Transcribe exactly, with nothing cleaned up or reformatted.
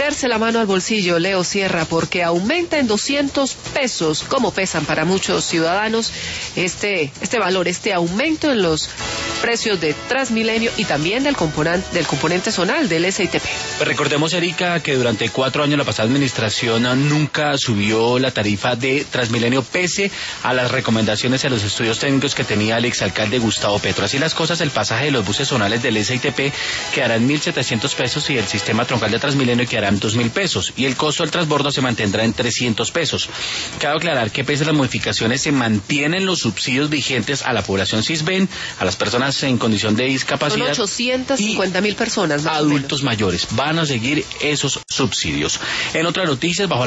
meterse la mano al bolsillo, Leo Sierra, porque aumenta en doscientos pesos, como pesan para muchos ciudadanos este, este valor, este aumento en los precios de Transmilenio y también del componente, del componente zonal del S I T P. Pues recordemos, Erika, que durante cuatro años la pasada administración nunca subió la tarifa de Transmilenio pese a las recomendaciones y a los estudios técnicos que tenía el exalcalde Gustavo Petro. Así las cosas, el pasaje de los buses zonales del S I T P quedará en mil setecientos pesos y el sistema troncal de Transmilenio quedará en dos mil pesos y el costo del transbordo se mantendrá en trescientos pesos. Cabe aclarar que pese a las modificaciones se mantienen los subsidios vigentes a la población Sisbén, a las personas en condición de discapacidad. Son ochocientas cincuenta mil personas más adultos mayores. Van a seguir esos subsidios. En otras noticias, bajo